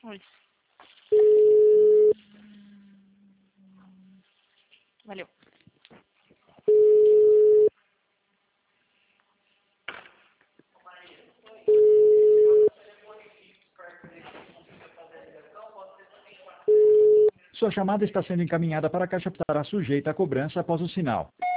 Oi. Valeu. Sua chamada está sendo encaminhada para a caixa. Estará sujeita a cobrança após o sinal.